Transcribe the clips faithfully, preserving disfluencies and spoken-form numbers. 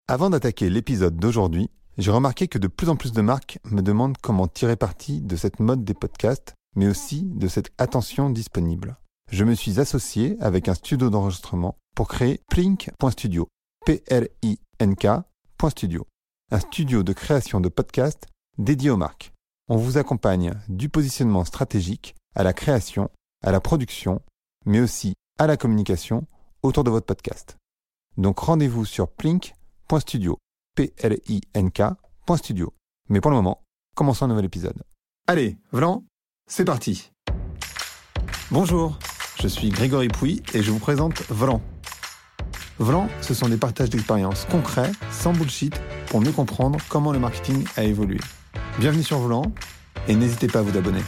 Avant d'attaquer l'épisode d'aujourd'hui, j'ai remarqué que de plus en plus de marques me demandent comment tirer parti de cette mode des podcasts, mais aussi de cette attention disponible. Je me suis associé avec un studio d'enregistrement pour créer Plink point studio, P R I N K point studio, un studio de création de podcasts dédié aux marques. On vous accompagne du positionnement stratégique à la création, à la production, mais aussi à la communication autour de votre podcast. Donc rendez-vous sur Plink point studio, P R I N K point studio. Mais pour le moment, commençons un nouvel épisode. Allez, Vlan, c'est parti. Bonjour, je suis Grégory Pouy et je vous présente Vlan. Vlan, ce sont des partages d'expériences concrets, sans bullshit, pour mieux comprendre comment le marketing a évolué. Bienvenue sur Vlan et n'hésitez pas à vous abonner.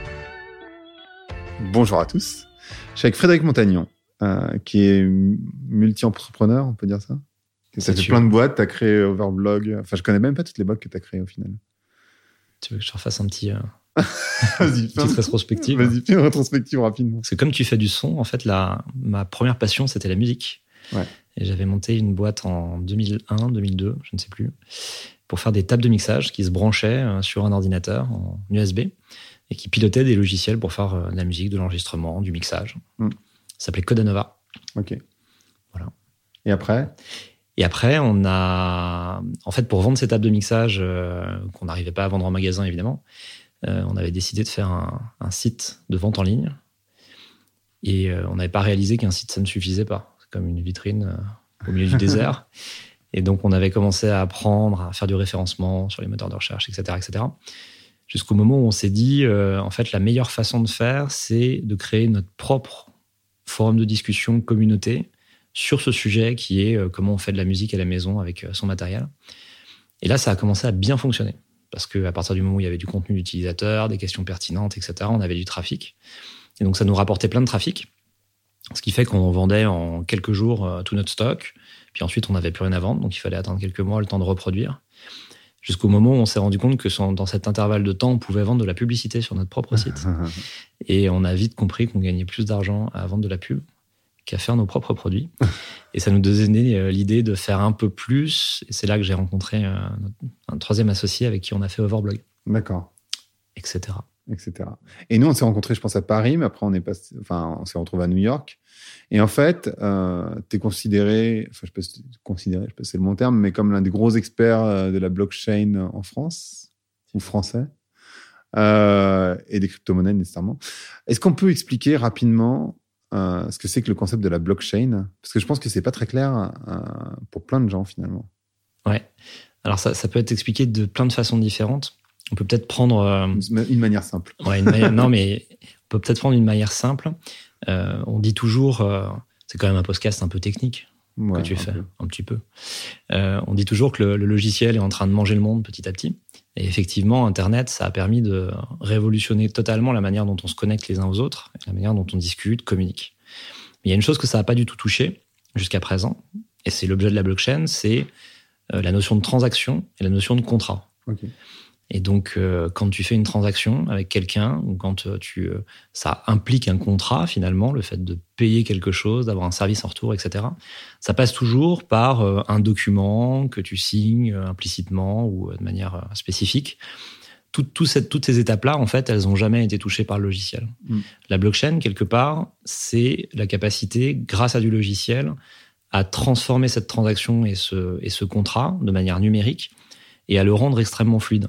Bonjour à tous, je suis avec Frédéric Montagnon, euh, qui est multi-entrepreneur, on peut dire ça. Tu as fait plein de boîtes, tu as créé Overblog. Enfin, je connais même pas toutes les boîtes que tu as créées au final. Tu veux que je refasse un petit, euh, Vas-y, une petite rétrospective? Vas-y, fais une rétrospective rapidement. Parce que comme tu fais du son, en fait, la, ma première passion, c'était la musique. Ouais. Et j'avais monté une boîte en deux mille un, deux mille deux, je ne sais plus, pour faire des tables de mixage qui se branchaient sur un ordinateur en U S B et qui pilotaient des logiciels pour faire de la musique, de l'enregistrement, du mixage. Mm. Ça s'appelait Codanova. Ok. Voilà. Et après? Et après, on a, en fait, pour vendre ces tables de mixage euh, qu'on n'arrivait pas à vendre en magasin, évidemment, euh, on avait décidé de faire un, un site de vente en ligne. Et euh, on n'avait pas réalisé qu'un site, ça ne suffisait pas. C'est comme une vitrine euh, au milieu du désert. Et donc, on avait commencé à apprendre à faire du référencement sur les moteurs de recherche, et cetera, et cetera. Jusqu'au moment où on s'est dit, euh, en fait, la meilleure façon de faire, c'est de créer notre propre forum de discussion communauté sur ce sujet qui est euh, comment on fait de la musique à la maison avec euh, son matériel. Et là, ça a commencé à bien fonctionner. Parce qu'à partir du moment où il y avait du contenu d'utilisateur, des questions pertinentes, et cetera, on avait du trafic. Et donc, ça nous rapportait plein de trafic. Ce qui fait qu'on vendait en quelques jours euh, tout notre stock. Puis ensuite, on n'avait plus rien à vendre. Donc, il fallait attendre quelques mois, le temps de reproduire. Jusqu'au moment où on s'est rendu compte que sans, dans cet intervalle de temps, on pouvait vendre de la publicité sur notre propre site. Et on a vite compris qu'on gagnait plus d'argent à vendre de la pub qu'à faire nos propres produits. Et ça nous donnait l'idée de faire un peu plus. Et c'est là que j'ai rencontré un, un troisième associé avec qui on a fait Overblog. D'accord. Etc. Etc. Et nous, on s'est rencontrés, je pense, à Paris, mais après, on est passé, enfin, on s'est retrouvés à New York. Et en fait, euh, tu es considéré, enfin, je peux considérer, je sais pas si c'est le bon terme, mais comme l'un des gros experts de la blockchain en France, ou français, euh, et des crypto-monnaies nécessairement. Est-ce qu'on peut expliquer rapidement Euh, ce que c'est que le concept de la blockchain? Parce que je pense que c'est pas très clair euh, pour plein de gens, finalement. Ouais. Alors, ça, ça peut être expliqué de plein de façons différentes. On peut peut-être prendre... Euh... Une, une manière simple. Ouais, une manière... non, mais on peut peut-être prendre une manière simple. Euh, on dit toujours... Euh... C'est quand même un podcast un peu technique ouais, que tu un fais, peu. un petit peu. Euh, on dit toujours que le, le logiciel est en train de manger le monde petit à petit. Et effectivement, Internet, ça a permis de révolutionner totalement la manière dont on se connecte les uns aux autres, la manière dont on discute, communique. Mais il y a une chose que ça n'a pas du tout touché jusqu'à présent, et c'est l'objet de la blockchain, c'est euh, la notion de transaction et la notion de contrat. Okay. Et donc, euh, quand tu fais une transaction avec quelqu'un, ou quand euh, tu, euh, ça implique un contrat, finalement, le fait de payer quelque chose, d'avoir un service en retour, et cetera, ça passe toujours par euh, un document que tu signes euh, implicitement ou euh, de manière euh, spécifique. Tout, tout cette, toutes ces étapes-là, en fait, elles n'ont jamais été touchées par le logiciel. Mm. La blockchain, quelque part, c'est la capacité, grâce à du logiciel, à transformer cette transaction et ce, et ce contrat de manière numérique et à le rendre extrêmement fluide.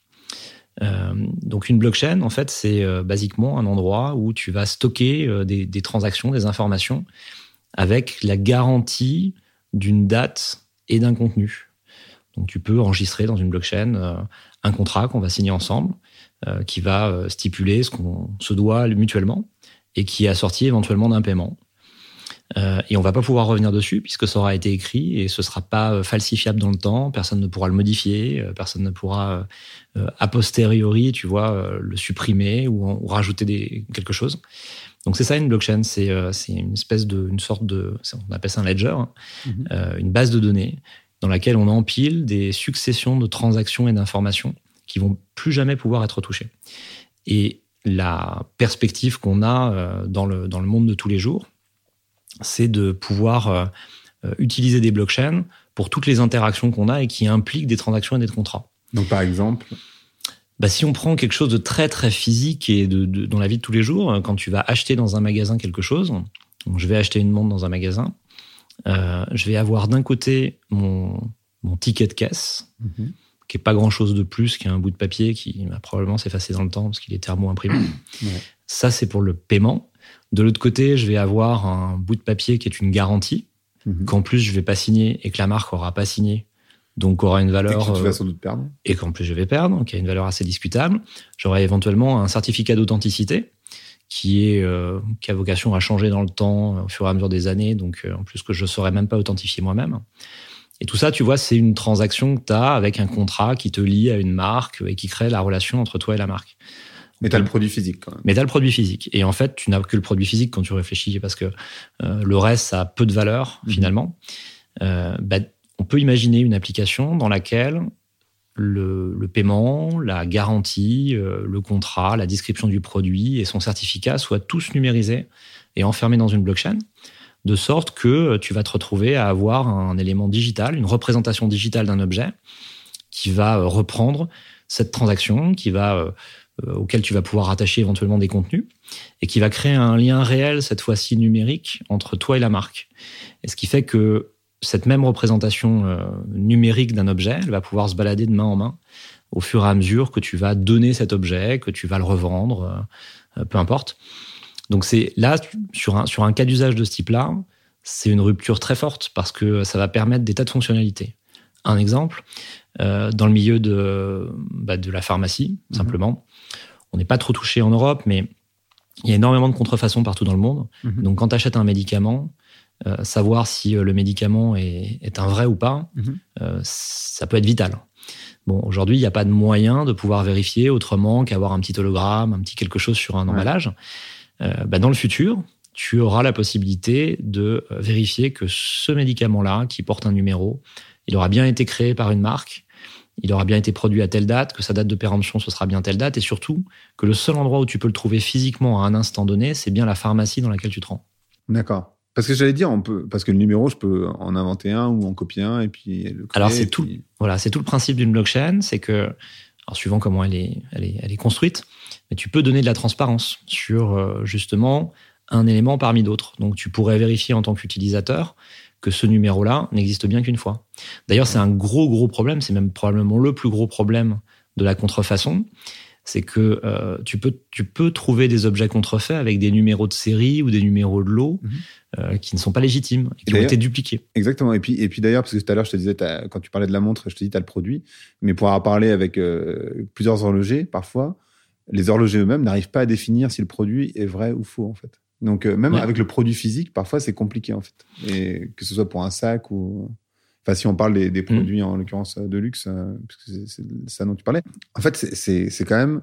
Euh, donc une blockchain, en fait, c'est euh, basiquement un endroit où tu vas stocker euh, des, des transactions, des informations, avec la garantie d'une date et d'un contenu. Donc tu peux enregistrer dans une blockchain euh, un contrat qu'on va signer ensemble, euh, qui va euh, stipuler ce qu'on se doit mutuellement et qui est assorti éventuellement d'un paiement. Euh, et on va pas pouvoir revenir dessus puisque ça aura été écrit et ce sera pas falsifiable dans le temps, personne ne pourra le modifier, euh, personne ne pourra euh, a posteriori, tu vois, euh, le supprimer ou, ou rajouter des, quelque chose. Donc c'est ça une blockchain, c'est, euh, c'est une espèce de, une sorte de, on appelle ça un ledger, hein, mm-hmm. euh, une base de données dans laquelle on empile des successions de transactions et d'informations qui vont plus jamais pouvoir être touchées. Et la perspective qu'on a euh, dans le dans le monde de tous les jours, c'est de pouvoir euh, utiliser des blockchains pour toutes les interactions qu'on a et qui impliquent des transactions et des contrats. Donc, par exemple, bah, si on prend quelque chose de très très physique et de, de, dans la vie de tous les jours, quand tu vas acheter dans un magasin quelque chose, donc je vais acheter une montre dans un magasin, euh, je vais avoir d'un côté mon, mon ticket de caisse, mm-hmm. qui est pas grand chose de plus qu'un bout de papier qui va probablement s'effacer dans le temps parce qu'il est thermo-imprimé. Ouais. Ça, c'est pour le paiement. De l'autre côté, je vais avoir un bout de papier qui est une garantie, mm-hmm. qu'en plus je vais pas signer et que la marque aura pas signé, donc aura une valeur... Et que tu vas sans doute perdre. Et qu'en plus je vais perdre, qui a une valeur assez discutable. J'aurai éventuellement un certificat d'authenticité qui, est, euh, qui a vocation à changer dans le temps euh, au fur et à mesure des années, donc euh, en plus que je ne saurais même pas authentifier moi-même. Et tout ça, tu vois, c'est une transaction que tu as avec un contrat qui te lie à une marque et qui crée la relation entre toi et la marque. Mais tu as le produit physique quand même. Mais tu as le produit physique. Et en fait, tu n'as que le produit physique quand tu réfléchis, parce que euh, le reste, ça a peu de valeur, mmh. finalement. Euh, bah, on peut imaginer une application dans laquelle le, le paiement, la garantie, euh, le contrat, la description du produit et son certificat soient tous numérisés et enfermés dans une blockchain, de sorte que tu vas te retrouver à avoir un élément digital, une représentation digitale d'un objet qui va reprendre cette transaction, qui va... Euh, auquel tu vas pouvoir rattacher éventuellement des contenus, et qui va créer un lien réel, cette fois-ci numérique, entre toi et la marque. Et ce qui fait que cette même représentation euh, numérique d'un objet, elle va pouvoir se balader de main en main au fur et à mesure que tu vas donner cet objet, que tu vas le revendre, euh, peu importe. Donc c'est là, sur un, sur un cas d'usage de ce type-là, c'est une rupture très forte parce que ça va permettre des tas de fonctionnalités. Un exemple, euh, dans le milieu de, bah, de la pharmacie, mmh. simplement, on n'est pas trop touché en Europe, mais il y a énormément de contrefaçons partout dans le monde. Mmh. Donc, quand tu achètes un médicament, euh, savoir si euh, le médicament est, est un vrai ou pas, mmh. euh, ça peut être vital. Bon, aujourd'hui, il n'y a pas de moyen de pouvoir vérifier autrement qu'avoir un petit hologramme, un petit quelque chose sur un ouais. emballage. Euh, bah, dans le futur, tu auras la possibilité de vérifier que ce médicament-là, qui porte un numéro, il aura bien été créé par une marque, il aura bien été produit à telle date, que sa date de péremption, ce sera bien telle date, et surtout que le seul endroit où tu peux le trouver physiquement à un instant donné, c'est bien la pharmacie dans laquelle tu te rends. D'accord. Parce que j'allais dire, on peut, parce que le numéro, je peux en inventer un ou en copier un, et puis le créer. Alors, c'est, puis... tout, voilà, c'est tout le principe d'une blockchain, c'est que, alors suivant comment elle est, elle est, elle est construite, mais tu peux donner de la transparence sur, euh, justement, un élément parmi d'autres. Donc, tu pourrais vérifier en tant qu'utilisateur que ce numéro-là n'existe bien qu'une fois. D'ailleurs, c'est un gros, gros problème, c'est même probablement le plus gros problème de la contrefaçon, c'est que euh, tu peux, tu peux trouver des objets contrefaits avec des numéros de série ou des numéros de lot mmh. euh, qui ne sont pas légitimes et qui et ont été dupliqués. Exactement. Et puis, et puis d'ailleurs, parce que tout à l'heure, je te disais, quand tu parlais de la montre, je te dis, tu as le produit, mais pour avoir parlé avec euh, plusieurs horlogers, parfois, les horlogers eux-mêmes n'arrivent pas à définir si le produit est vrai ou faux, en fait. Donc, euh, même ouais. avec le produit physique, parfois, c'est compliqué, en fait. Et que ce soit pour un sac ou... Enfin, si on parle des, des produits, mmh. en l'occurrence, de luxe, euh, parce que c'est, c'est ça dont tu parlais. En fait, c'est, c'est, c'est quand même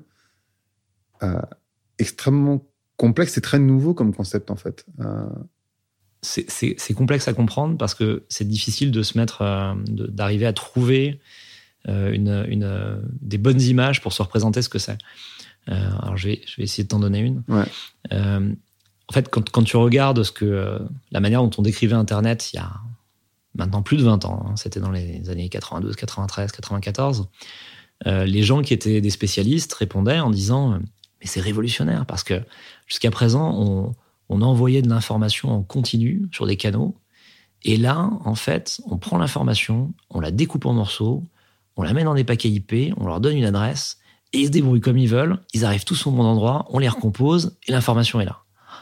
euh, extrêmement complexe. C'est très nouveau comme concept, en fait. Euh... C'est, c'est, c'est complexe à comprendre parce que c'est difficile de se mettre... Euh, de, d'arriver à trouver euh, une, une, euh, des bonnes images pour se représenter ce que c'est. Euh, alors, je vais, je vais essayer de t'en donner une. Ouais. Euh, En fait, quand, quand tu regardes ce que, euh, la manière dont on décrivait Internet il y a maintenant plus de vingt ans, hein, c'était dans les années quatre-vingt-douze, quatre-vingt-treize, quatre-vingt-quatorze, euh, les gens qui étaient des spécialistes répondaient en disant euh, « mais c'est révolutionnaire parce que jusqu'à présent, on, on envoyait de l'information en continu sur des canaux et là, en fait, on prend l'information, on la découpe en morceaux, on la met dans des paquets I P, on leur donne une adresse et ils se débrouillent comme ils veulent, ils arrivent tous au bon endroit, on les recompose et l'information est là. »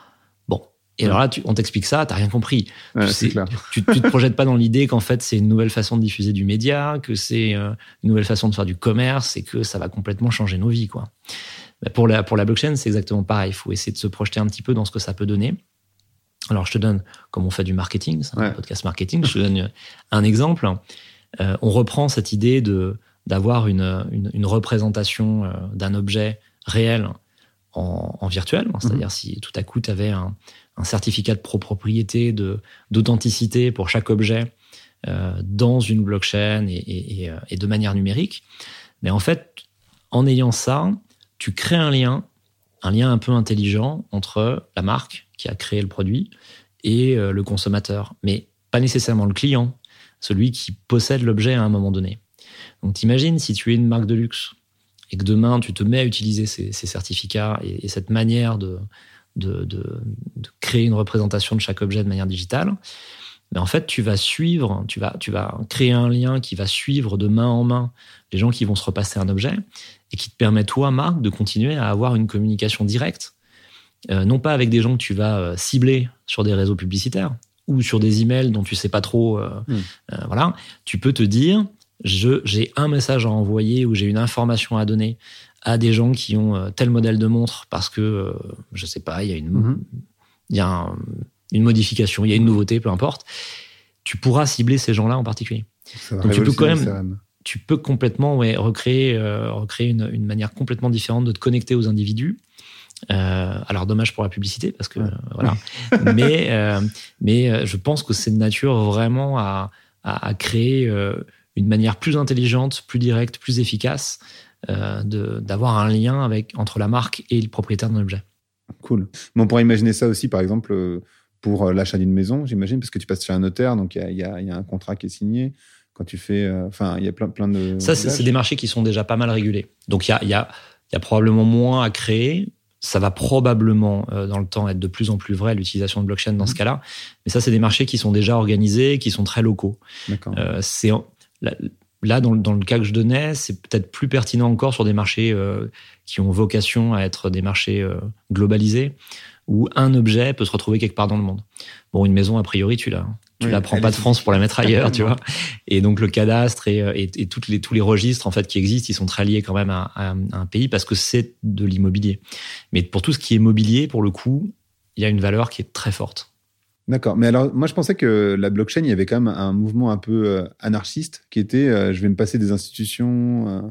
Et alors là, tu, on t'explique ça, t'as rien compris. Ouais, tu, c'est sais, clair. tu, tu te projettes pas dans l'idée qu'en fait, c'est une nouvelle façon de diffuser du média, que c'est euh, une nouvelle façon de faire du commerce et que ça va complètement changer nos vies, quoi. Bah, pour la, pour la blockchain, c'est exactement pareil. Il faut essayer de se projeter un petit peu dans ce que ça peut donner. Alors, je te donne, comme on fait du marketing, c'est un ouais. podcast marketing, je te donne un exemple. Euh, on reprend cette idée de, d'avoir une, une, une représentation euh, d'un objet réel en, en virtuel. C'est-à-dire, mmh. si tout à coup, tu avais un un certificat de propriété, de, d'authenticité pour chaque objet euh, dans une blockchain et, et, et de manière numérique. Mais en fait, en ayant ça, tu crées un lien, un lien un peu intelligent entre la marque qui a créé le produit et euh, le consommateur. Mais pas nécessairement le client. celui qui possède l'objet à un moment donné. Donc t'imagines si tu es une marque de luxe et que demain tu te mets à utiliser ces, ces certificats et, et cette manière de, de, de, de créer une représentation de chaque objet de manière digitale, mais en fait tu vas suivre, tu vas, tu vas créer un lien qui va suivre de main en main les gens qui vont se repasser un objet et qui te permet, toi, marque, de continuer à avoir une communication directe, euh, non pas avec des gens que tu vas euh, cibler sur des réseaux publicitaires ou sur des emails dont tu sais pas trop. Euh, mmh. euh, voilà, tu peux te dire, je, j'ai un message à envoyer ou j'ai une information à donner à des gens qui ont euh, tel modèle de montre parce que, euh, je sais pas, il y a une, mmh. il y a un, une modification, il y a une nouveauté, peu importe. Tu pourras cibler ces gens-là en particulier. Donc tu peux quand même. Tu peux complètement ouais, recréer, euh, recréer une, une manière complètement différente de te connecter aux individus. Euh, alors, dommage pour la publicité, parce que, ouais. euh, voilà. mais, euh, mais je pense que c'est de nature vraiment à, à, à créer euh, une manière plus intelligente, plus directe, plus efficace euh, de, d'avoir un lien avec, entre la marque et le propriétaire d'un objet. Cool. Mais on pourrait imaginer ça aussi, par exemple, pour l'achat d'une maison, j'imagine, parce que tu passes chez un notaire, donc il y, y, y a un contrat qui est signé. Quand tu fais, enfin, euh, il y a plein, plein de. Ça, c'est, c'est des marchés qui sont déjà pas mal régulés. Donc, il y a, il y a, il y a probablement moins à créer. Ça va probablement, euh, dans le temps, être de plus en plus vrai, l'utilisation de blockchain dans mmh. ce cas-là. Mais ça, c'est des marchés qui sont déjà organisés, qui sont très locaux. D'accord. Euh, c'est, là, là dans, dans le cas que je donnais, c'est peut-être plus pertinent encore sur des marchés euh, qui ont vocation à être des marchés euh, globalisés, où un objet peut se retrouver quelque part dans le monde. Bon, une maison, a priori, tu l'as. Tu oui, la prends pas de France pour la mettre ailleurs, tu vois. Et donc, le cadastre et, et, et toutes les, tous les registres, en fait, qui existent, ils sont très liés quand même à, à, à un pays parce que c'est de l'immobilier. Mais pour tout ce qui est mobilier, pour le coup, il y a une valeur qui est très forte. D'accord. Mais alors, moi, je pensais que la blockchain, il y avait quand même un mouvement un peu euh, anarchiste qui était euh, je vais me passer des institutions. Euh,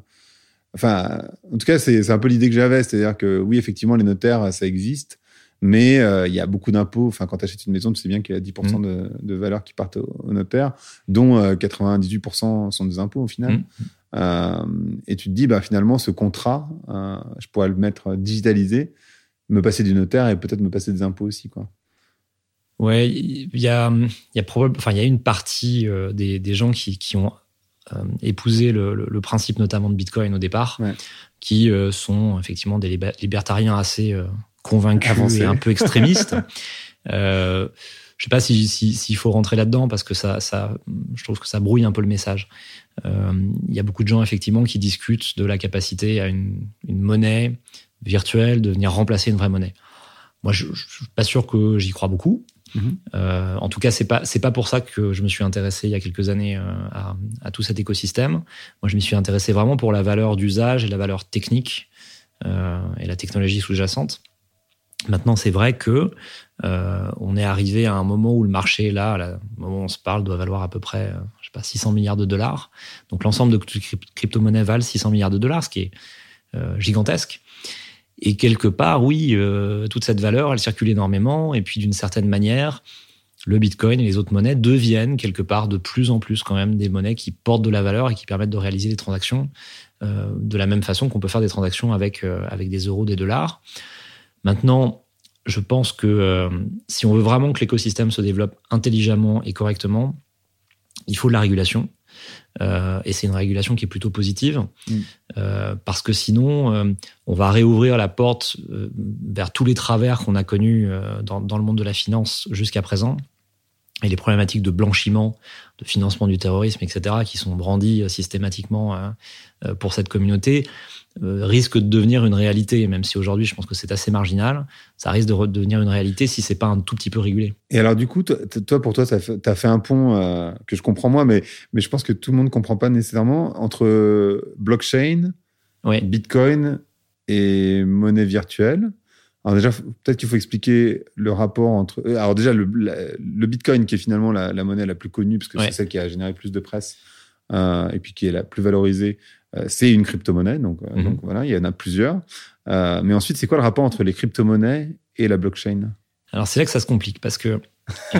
enfin, en tout cas, c'est, c'est un peu l'idée que j'avais. C'est-à-dire que oui, effectivement, les notaires, ça existe. Mais euh, il y a beaucoup d'impôts. Enfin, quand tu achètes une maison, tu sais bien qu'il y a dix pour cent mmh. de, de valeur qui partent au, au notaire, dont euh, quatre-vingt-dix-huit pour cent sont des impôts au final. Mmh. Euh, et tu te dis, bah, finalement, ce contrat, euh, je pourrais le mettre digitalisé, me passer du notaire et peut-être me passer des impôts aussi, quoi. Ouais, il y a, il y a probablement, enfin, il y a une partie euh, des, des gens qui, qui ont euh, épousé le, le, le principe notamment de Bitcoin au départ, ouais. qui euh, sont effectivement des libertariens assez euh, convaincus Avancé. Et un peu extrémistes. euh, je sais pas si, si, s'il faut rentrer là-dedans parce que ça, ça, je trouve que ça brouille un peu le message. Euh, il y a beaucoup de gens effectivement qui discutent de la capacité à une, une monnaie virtuelle de venir remplacer une vraie monnaie. Moi, je, je suis pas sûr que j'y crois beaucoup. Mmh. Euh, en tout cas, c'est pas c'est pas pour ça que je me suis intéressé il y a quelques années euh, à, à tout cet écosystème. Moi, je m'y suis intéressé vraiment pour la valeur d'usage et la valeur technique euh, et la technologie sous-jacente. Maintenant, c'est vrai que euh, on est arrivé à un moment où le marché, là, là, au moment où on se parle, doit valoir à peu près, euh, je sais pas, six cents milliards de dollars. Donc, l'ensemble de toutes les crypto-monnaies valent six cents milliards de dollars, ce qui est euh, gigantesque. Et quelque part, oui, euh, toute cette valeur, elle circule énormément. Et puis, d'une certaine manière, le Bitcoin et les autres monnaies deviennent quelque part de plus en plus quand même des monnaies qui portent de la valeur et qui permettent de réaliser des transactions euh, de la même façon qu'on peut faire des transactions avec, euh, avec des euros, des dollars. Maintenant, je pense que euh, si on veut vraiment que l'écosystème se développe intelligemment et correctement, il faut de la régulation. Euh, et c'est une régulation qui est plutôt positive, mmh. euh, parce que sinon, euh, on va réouvrir la porte euh, vers tous les travers qu'on a connus euh, dans, dans le monde de la finance jusqu'à présent, et les problématiques de blanchiment, de financement du terrorisme, et cetera, qui sont brandies systématiquement euh, euh, pour cette communauté, euh, risquent de devenir une réalité, même si aujourd'hui, je pense que c'est assez marginal. Ça risque de redevenir une réalité si c'est pas un tout petit peu régulé. Et alors, du coup, toi, pour toi, tu as fait un pont euh, que je comprends moi, mais, mais je pense que tout le monde ne comprend pas nécessairement entre blockchain, ouais. Bitcoin et monnaie virtuelle. Alors déjà, peut-être qu'il faut expliquer le rapport entre... Alors déjà, le, la, le Bitcoin, qui est finalement la, la monnaie la plus connue, parce que ouais. c'est celle qui a généré plus de presse, euh, et puis qui est la plus valorisée, euh, c'est une crypto-monnaie. Donc, euh, mm-hmm. donc voilà, il y en a plusieurs. Euh, mais ensuite, c'est quoi le rapport entre les crypto-monnaies et la blockchain ? Alors, c'est là que ça se complique, parce que euh,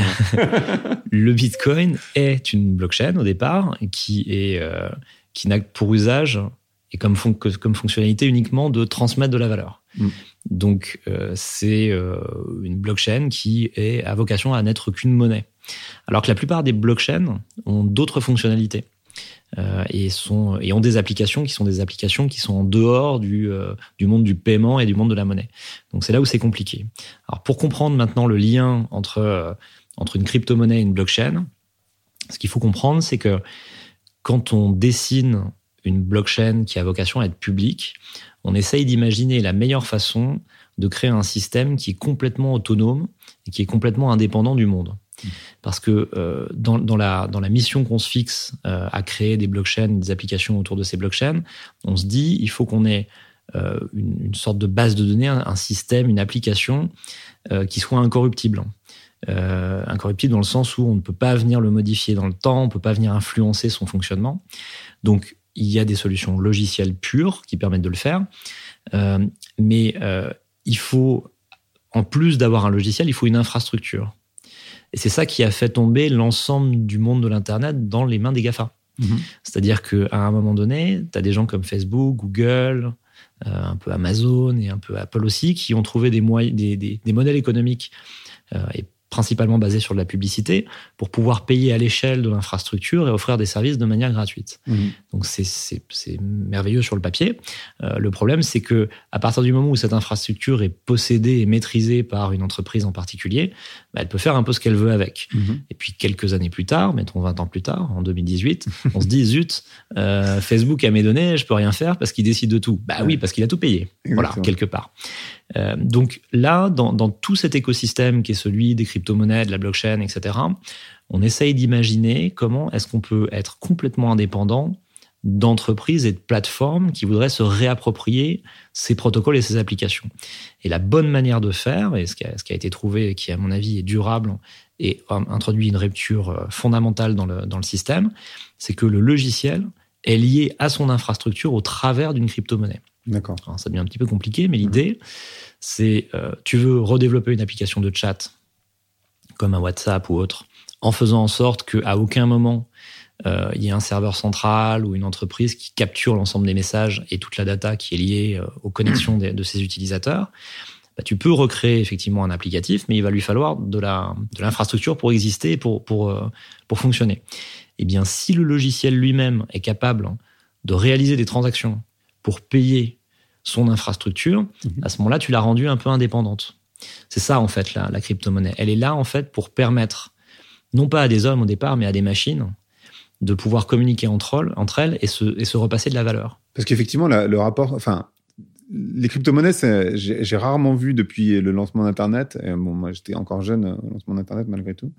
la, le Bitcoin est une blockchain, au départ, qui, est, euh, qui n'a pour usage et comme, fon- comme fonctionnalité uniquement de transmettre de la valeur. Mm. Donc, euh, c'est euh, une blockchain qui est, a vocation à n'être qu'une monnaie. Alors que la plupart des blockchains ont d'autres fonctionnalités. Euh, et, sont, et ont des applications qui sont des applications qui sont en dehors du, euh, du monde du paiement et du monde de la monnaie. Donc c'est là où c'est compliqué. Alors pour comprendre maintenant le lien entre, euh, entre une crypto-monnaie et une blockchain, ce qu'il faut comprendre, c'est que quand on dessine une blockchain qui a vocation à être publique, on essaye d'imaginer la meilleure façon de créer un système qui est complètement autonome et qui est complètement indépendant du monde. Parce que euh, dans, dans, la, dans la mission qu'on se fixe euh, à créer des blockchains, des applications autour de ces blockchains, on se dit il faut qu'on ait euh, une, une sorte de base de données, un, un système, une application euh, qui soit incorruptible. Euh, incorruptible dans le sens où on ne peut pas venir le modifier dans le temps, on ne peut pas venir influencer son fonctionnement. Donc il y a des solutions logicielles pures qui permettent de le faire, euh, mais euh, il faut, en plus d'avoir un logiciel, il faut une infrastructure. Et c'est ça qui a fait tomber l'ensemble du monde de l'Internet dans les mains des GAFA. Mmh. C'est-à-dire qu'à un moment donné, tu as des gens comme Facebook, Google, euh, un peu Amazon et un peu Apple aussi, qui ont trouvé des, moyens, des, des, des modèles économiques euh, et principalement basés sur de la publicité, pour pouvoir payer à l'échelle de l'infrastructure et offrir des services de manière gratuite. Mmh. Donc c'est, c'est, c'est merveilleux sur le papier. Euh, le problème, c'est que à partir du moment où cette infrastructure est possédée et maîtrisée par une entreprise en particulier, bah, elle peut faire un peu ce qu'elle veut avec. Mmh. Et puis quelques années plus tard, mettons vingt ans plus tard, en deux mille dix-huit, on se dit, zut, euh, Facebook a mes données, je peux rien faire parce qu'il décide de tout. Bah ouais. Oui, parce qu'il a tout payé. Exactement. Voilà, quelque part. Euh, donc là, dans, dans tout cet écosystème qui est celui des crypto-monnaies, de la blockchain, et cetera, on essaye d'imaginer comment est-ce qu'on peut être complètement indépendant d'entreprises et de plateformes qui voudraient se réapproprier ces protocoles et ces applications. Et la bonne manière de faire, et ce qui a, ce qui a été trouvé, qui à mon avis est durable et introduit une rupture fondamentale dans le, dans le système, c'est que le logiciel est lié à son infrastructure au travers d'une crypto-monnaie. D'accord. Alors, ça devient un petit peu compliqué, mais l'idée, mmh. c'est euh, tu veux redévelopper une application de chat comme un WhatsApp ou autre, en faisant en sorte qu'à aucun moment euh, il y ait un serveur central ou une entreprise qui capture l'ensemble des messages et toute la data qui est liée euh, aux connexions de, de ses utilisateurs. Bah, tu peux recréer effectivement un applicatif, mais il va lui falloir de, la, de l'infrastructure pour exister, pour, pour, euh, pour fonctionner. Eh bien, si le logiciel lui-même est capable de réaliser des transactions pour payer son infrastructure, mmh. à ce moment-là, tu l'as rendue un peu indépendante. C'est ça, en fait, la, la crypto-monnaie. Elle est là, en fait, pour permettre, non pas à des hommes au départ, mais à des machines, de pouvoir communiquer entre, entre elles et se, et se repasser de la valeur. Parce qu'effectivement, la, le rapport... Enfin, les crypto-monnaies, c'est, j'ai, j'ai rarement vu depuis le lancement d'Internet, et bon, moi, j'étais encore jeune au lancement d'Internet, malgré tout,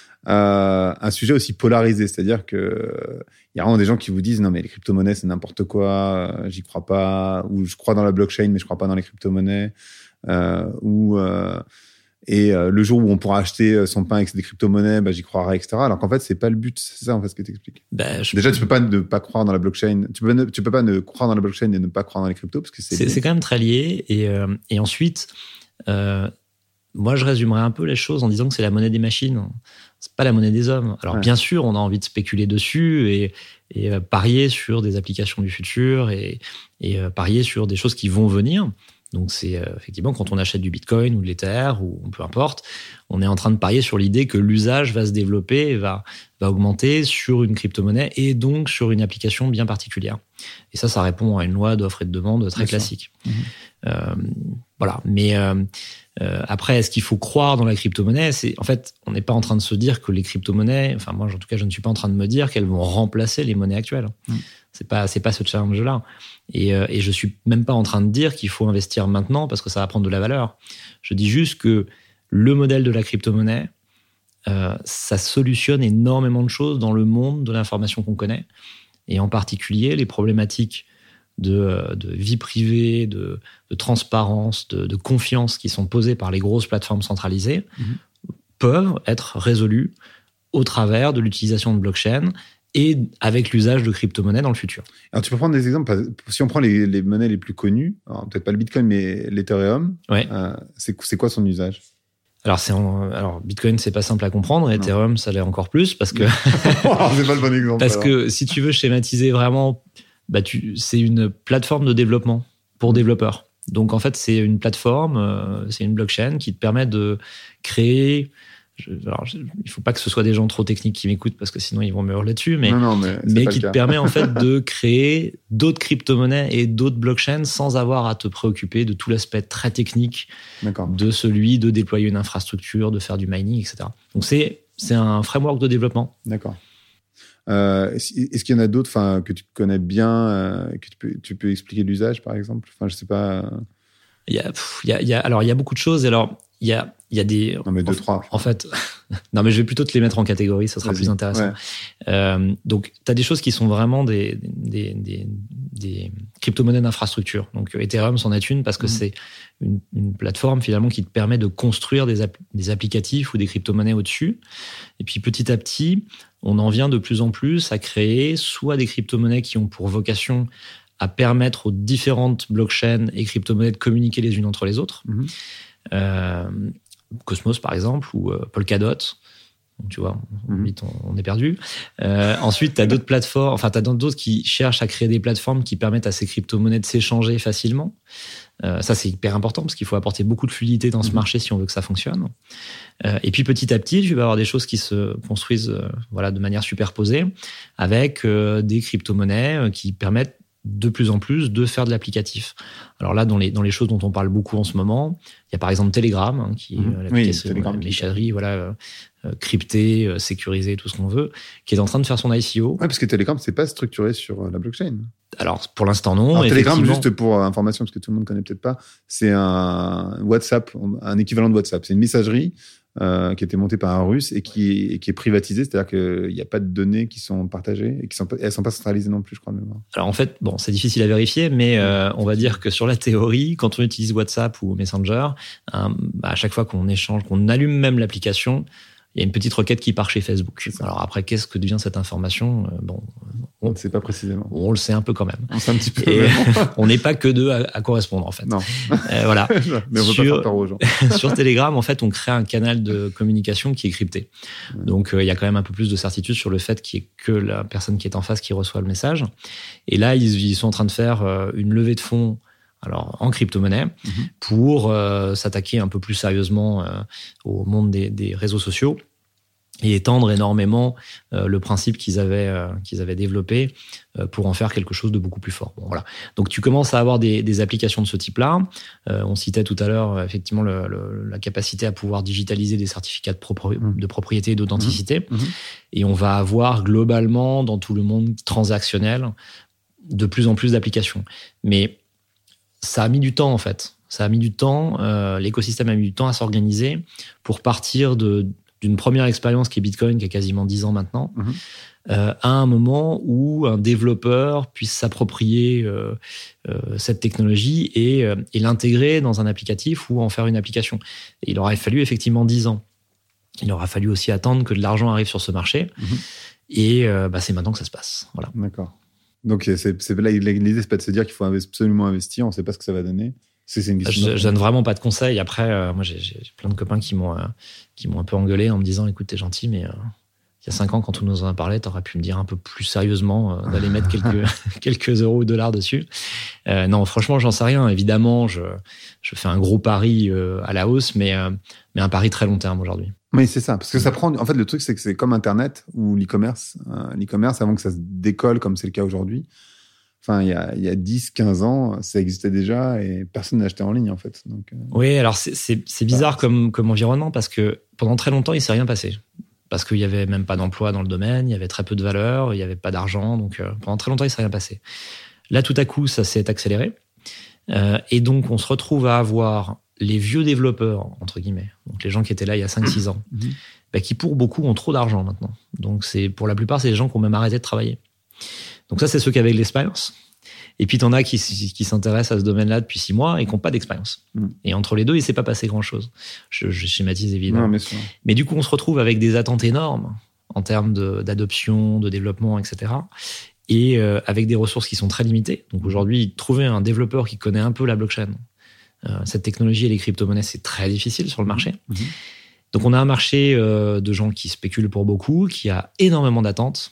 euh, un sujet aussi polarisé. C'est-à-dire que il y a vraiment des gens qui vous disent « Non, mais les crypto-monnaies, c'est n'importe quoi, j'y crois pas. » Ou « Je crois dans la blockchain, mais je crois pas dans les crypto-monnaies. » Euh, ou euh, et euh, le jour où on pourra acheter son pain avec des crypto-monnaies, bah, j'y croirai, et cetera. Alors qu'en fait, c'est pas le but. C'est ça, en fait, ce que tu expliques. Bah, je... Déjà, tu peux pas ne pas croire dans la blockchain. Tu peux, ne, tu peux pas ne croire dans la blockchain et ne pas croire dans les cryptos parce que c'est. C'est, c'est quand même très lié. Et, euh, et ensuite, euh, moi, je résumerais un peu les choses en disant que c'est la monnaie des machines. C'est pas la monnaie des hommes. Alors, ouais. Bien sûr, on a envie de spéculer dessus et, et euh, parier sur des applications du futur et, et euh, parier sur des choses qui vont venir. Donc, c'est euh, effectivement quand on achète du Bitcoin ou de l'Ether ou peu importe, on est en train de parier sur l'idée que l'usage va se développer et va, va augmenter sur une crypto-monnaie et donc sur une application bien particulière. Et ça, ça répond à une loi d'offre et de demande très bien classique. Mmh. Euh, voilà. Mais euh, euh, après, est-ce qu'il faut croire dans la crypto-monnaie ? C'est, en fait, on n'est pas en train de se dire que les crypto-monnaies, enfin moi, en tout cas, je ne suis pas en train de me dire qu'elles vont remplacer les monnaies actuelles. Mmh. C'est pas, c'est pas ce challenge-là. Et, euh, et je suis même pas en train de dire qu'il faut investir maintenant parce que ça va prendre de la valeur. Je dis juste que le modèle de la crypto-monnaie, euh, ça solutionne énormément de choses dans le monde de l'information qu'on connaît. Et en particulier, les problématiques de, de vie privée, de, de transparence, de, de confiance qui sont posées par les grosses plateformes centralisées mmh. peuvent être résolues au travers de l'utilisation de blockchain et avec l'usage de crypto-monnaies dans le futur. Alors, tu peux prendre des exemples. Si on prend les, les monnaies les plus connues, alors, peut-être pas le Bitcoin, mais l'Ethereum, ouais. euh, c'est, c'est quoi son usage ? Alors, c'est en, alors, Bitcoin, c'est pas simple à comprendre. Ethereum, ça l'est encore plus parce que... c'est pas le bon exemple. Parce alors. que si tu veux schématiser vraiment, bah, tu, c'est une plateforme de développement pour développeurs. Donc, en fait, c'est une plateforme, euh, c'est une blockchain qui te permet de créer je, alors, je, il faut pas que ce soit des gens trop techniques qui m'écoutent parce que sinon ils vont me hurler dessus, mais, non, non, mais, mais qui te permet en fait de créer d'autres crypto-monnaies et d'autres blockchains sans avoir à te préoccuper de tout l'aspect très technique D'accord. de celui de déployer une infrastructure, de faire du mining, et cetera. Donc c'est, c'est un framework de développement. D'accord. Euh, est-ce qu'il y en a d'autres, enfin, que tu connais bien, euh, que tu peux, tu peux expliquer l'usage, par exemple? Enfin, je sais pas. Euh... Il y a, il y a, il y a, alors il y a beaucoup de choses. Alors il y a, il y a des. Non mais deux, en, trois. En fait, non mais je vais plutôt te les mettre en catégorie, ça sera Vas-y. plus intéressant. Ouais. Euh, donc tu as des choses qui sont vraiment des, des, des, des crypto-monnaies d'infrastructure. Donc Ethereum c'en est une parce que mmh. c'est une, une plateforme finalement qui te permet de construire des, app- des applicatifs ou des crypto-monnaies au-dessus. Et puis petit à petit, on en vient de plus en plus à créer soit des crypto-monnaies qui ont pour vocation à permettre aux différentes blockchains et crypto-monnaies de communiquer les unes entre les autres. Mmh. Euh, Cosmos, par exemple, ou euh, Polkadot. Donc, tu vois, on, mmh. on, on est perdu. Euh, ensuite, tu as d'autres plateformes, enfin, tu as d'autres qui cherchent à créer des plateformes qui permettent à ces crypto-monnaies de s'échanger facilement. Euh, ça, c'est hyper important parce qu'il faut apporter beaucoup de fluidité dans mmh. ce marché si on veut que ça fonctionne. Euh, et puis, petit à petit, tu vas avoir des choses qui se construisent euh, voilà, de manière superposée avec euh, des crypto-monnaies euh, qui permettent de plus en plus de faire de l'applicatif. Alors là, dans les, dans les choses dont on parle beaucoup en ce moment, il y a par exemple Telegram, hein, qui mmh. est l'application, oui, les messageries, voilà, euh, euh, cryptée, euh, sécurisée, tout ce qu'on veut, qui est en train de faire son I C O. Oui, parce que Telegram, c'est pas structuré sur euh, la blockchain. Alors, pour l'instant, non. Alors, Telegram, juste pour information, parce que tout le monde connaît peut-être pas, c'est un WhatsApp, un équivalent de WhatsApp. C'est une messagerie Euh, qui a été montée par un Russe et qui, et qui est privatisée, c'est-à-dire qu'il n'y a pas de données qui sont partagées et qui sont, elles ne sont pas centralisées non plus, je crois. Même. Alors en fait, bon, c'est difficile à vérifier, mais euh, on va dire que sur la théorie, quand on utilise WhatsApp ou Messenger, hein, bah, à chaque fois qu'on échange, qu'on allume même l'application, il y a une petite requête qui part chez Facebook. Alors après, qu'est-ce que devient cette information ? Bon, on ne sait pas précisément. On le sait un peu quand même. On sait un petit peu. Et on n'est pas que deux à, à correspondre en fait. Non. Euh, voilà. Mais on ne veut pas faire peur aux gens. Sur Telegram, en fait, on crée un canal de communication qui est crypté. Ouais. Donc, il euh, y a quand même un peu plus de certitude sur le fait qu'il n'y ait que la personne qui est en face qui reçoit le message. Et là, ils, ils sont en train de faire euh, une levée de fonds. Alors, en crypto-monnaie, mmh. pour euh, s'attaquer un peu plus sérieusement euh, au monde des, des réseaux sociaux et étendre énormément euh, le principe qu'ils avaient euh, qu'ils avaient développé euh, pour en faire quelque chose de beaucoup plus fort. Bon, voilà. Donc tu commences à avoir des, des applications de ce type-là. Euh, on citait tout à l'heure effectivement le, le, la capacité à pouvoir digitaliser des certificats de, propri- mmh. de propriété et d'authenticité. Mmh. Et on va avoir globalement dans tout le monde transactionnel de plus en plus d'applications. Mais ça a mis du temps en fait. Ça a mis du temps. Euh, l'écosystème a mis du temps à s'organiser pour partir de d'une première expérience qui est Bitcoin, qui a quasiment dix ans maintenant, mmh. euh, à un moment où un développeur puisse s'approprier euh, euh, cette technologie et, euh, et l'intégrer dans un applicatif ou en faire une application. Et il aurait fallu effectivement dix ans. Il aura fallu aussi attendre que de l'argent arrive sur ce marché. Mmh. Et euh, bah, c'est maintenant que ça se passe. Voilà. D'accord. Donc c'est, c'est, là, l'idée, c'est pas de se dire qu'il faut absolument investir, on ne sait pas ce que ça va donner. C'est, c'est une je, je donne vraiment pas de conseils. Après, euh, moi, j'ai, j'ai plein de copains qui m'ont, euh, qui m'ont un peu engueulé en me disant, écoute, t'es gentil, mais euh, il y a cinq ans, quand on nous en a parlé, t'aurais pu me dire un peu plus sérieusement euh, d'aller mettre quelques, quelques euros ou dollars dessus. Euh, non, franchement, j'en sais rien. Évidemment, je, je fais un gros pari euh, à la hausse, mais, euh, mais un pari très long terme aujourd'hui. Oui, c'est ça. Parce que ça prend. En fait, le truc, c'est que c'est comme Internet ou l'e-commerce. Euh, l'e-commerce, avant que ça se décolle comme c'est le cas aujourd'hui, enfin, il y a, il y a dix, quinze ans, ça existait déjà et personne n'achetait en ligne, en fait. Donc, euh... Oui, alors c'est, c'est, c'est bizarre ah, comme, comme environnement parce que pendant très longtemps, il ne s'est rien passé. Parce qu'il n'y avait même pas d'emploi dans le domaine, il y avait très peu de valeur, il n'y avait pas d'argent. Donc, euh, pendant très longtemps, il ne s'est rien passé. Là, tout à coup, ça s'est accéléré. Euh, et donc, on se retrouve à avoir les vieux développeurs, entre guillemets, donc les gens qui étaient là il y a cinq six ans, mmh. bah, qui pour beaucoup ont trop d'argent maintenant. Donc, c'est, pour la plupart, c'est les gens qui ont même arrêté de travailler. Donc ça, c'est ceux qui avaient de l'expérience. Et puis, t'en as qui, qui s'intéressent à ce domaine-là depuis six mois et qui n'ont pas d'expérience. Mmh. Et entre les deux, il ne s'est pas passé grand-chose. Je, je schématise évidemment. Non, mais, mais du coup, on se retrouve avec des attentes énormes en termes de, d'adoption, de développement, et cetera. Et euh, avec des ressources qui sont très limitées. Donc aujourd'hui, trouver un développeur qui connaît un peu la blockchain, euh, cette technologie et les crypto-monnaies, c'est très difficile sur le marché. Mmh. Donc on a un marché euh, de gens qui spéculent pour beaucoup, qui a énormément d'attentes.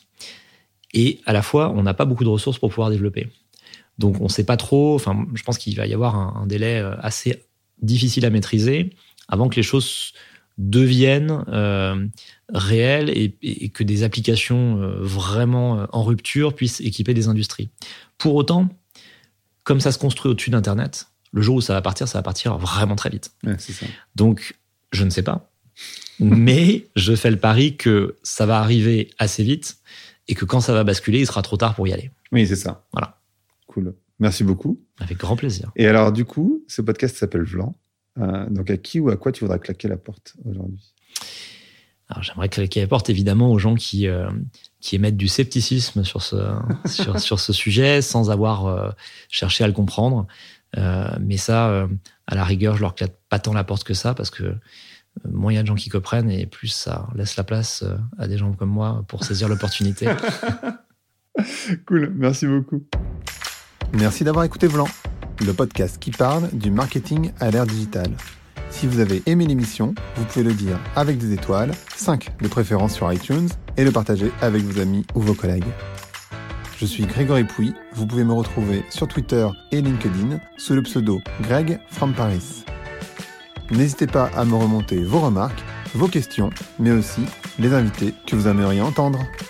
Et à la fois, on n'a pas beaucoup de ressources pour pouvoir développer. Donc, on ne sait pas trop. Enfin, je pense qu'il va y avoir un, un délai assez difficile à maîtriser avant que les choses deviennent euh, réelles et, et que des applications euh, vraiment en rupture puissent équiper des industries. Pour autant, comme ça se construit au-dessus d'Internet, le jour où ça va partir, ça va partir vraiment très vite. Ouais, c'est ça. Donc, je ne sais pas, mais je fais le pari que ça va arriver assez vite et que quand ça va basculer, il sera trop tard pour y aller. Oui, c'est ça. Voilà. Cool. Merci beaucoup. Avec grand plaisir. Et alors, du coup, ce podcast s'appelle Vlan. Euh, donc, à qui ou à quoi tu voudrais claquer la porte aujourd'hui ? Alors, j'aimerais claquer la porte, évidemment, aux gens qui, euh, qui émettent du scepticisme sur ce, sur, sur ce sujet sans avoir euh, cherché à le comprendre. Euh, mais ça, euh, à la rigueur, je leur claque pas tant la porte que ça parce que euh, moins il y a de gens qui comprennent et plus ça laisse la place euh, à des gens comme moi pour saisir l'opportunité. Cool, merci beaucoup. Merci d'avoir écouté Vlan, le podcast qui parle du marketing à l'ère digitale. Si vous avez aimé l'émission, vous pouvez le dire avec des étoiles, cinq de préférence sur iTunes, et le partager avec vos amis ou vos collègues. Je suis Grégory Pouy, vous pouvez me retrouver sur Twitter et LinkedIn sous le pseudo Greg from Paris. N'hésitez pas à me remonter vos remarques, vos questions, mais aussi les invités que vous aimeriez entendre.